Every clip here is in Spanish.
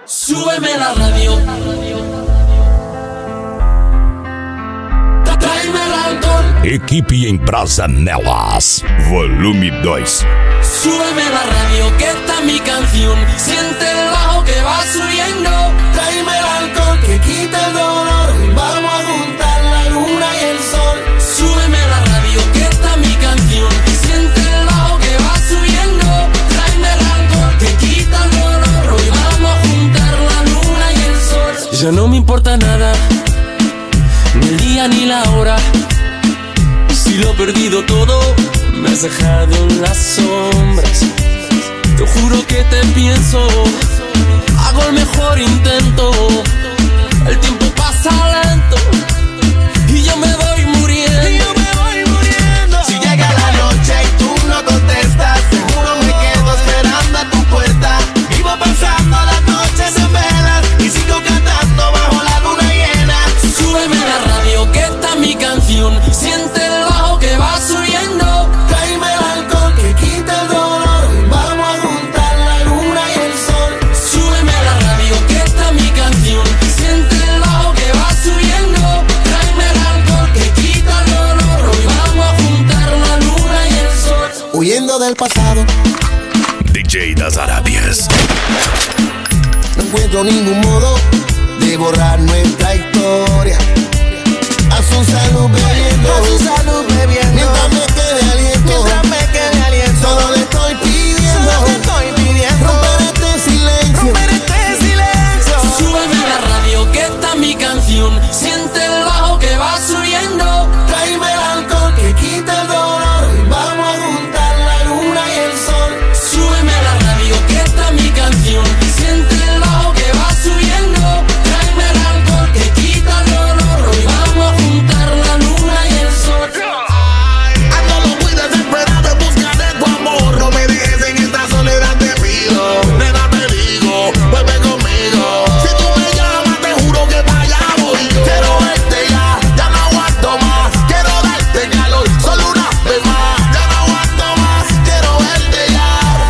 Súbeme la radio. Tráeme el alcohol. Equipe em Brasa Nelas, volume 2. Súbeme la radio, que esta es mi canción. Siente el bajo que va subiendo. Tráeme el alcohol que quita el dolor. Vamos a juntar la luna y el sol. Súbeme la radio, que esta es mi canción. Siente el bajo que va subiendo. Tráeme el alcohol que quita el dolor. Hoy vamos a juntar la luna y el sol. Ya no me importa nada, ni el día ni la hora. Si lo he perdido todo, me has dejado en las sombras. Te juro que te pienso, hago el mejor intento. El tiempo pasa lento y yo me voy muriendo. Si llega la noche y tú no contestas, seguro me quedo esperando a tu puerta. Vivo pasando las noches en velas y sigo cantando bajo la luna llena. Súbeme la radio, que esta es mi canción. Siente el bajo que va subiendo. Tráeme el alcohol que quita el dolor. Vamos a juntar la luna y el sol. Súbeme la radio, que esta es mi canción. Siente el bajo que va subiendo. Tráeme el alcohol que quita el dolor. Hoy vamos a juntar la luna y el sol. Huyendo del pasado, DJ das Arábias. no encuentro ningún modo de borrar nuestra historia. A su salud bebiendo, mientras me quede aliento, solo le estoy pidiendo, romper este silencio. Súbeme la radio, que esta es mi canción. Siente el bajo que va subiendo. Tráeme el alcohol que quita el dolor. Vamos a juntar la luna y el sol. Súbeme la radio, que esta es mi canción. Siente el bajo que va subiendo. Tráeme el alcohol que quita el dolor. Hoy vamos a juntar la luna y el sol. Ando muy desesperado en busca de tu amor. No me dejes en esta soledad, te pido. Nena, te digo, vuelve conmigo. Si tú me llamas, te juro que para allá voy yo. Quiero verte ya no aguanto más. Quiero darte calor, solo una vez más. Ya no aguanto más, quiero verte ya.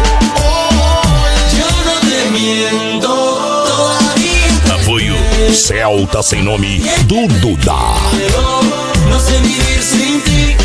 Yo no te miento, todavía Apoio Celta sem nome do Duda. no sé vivir sin ti.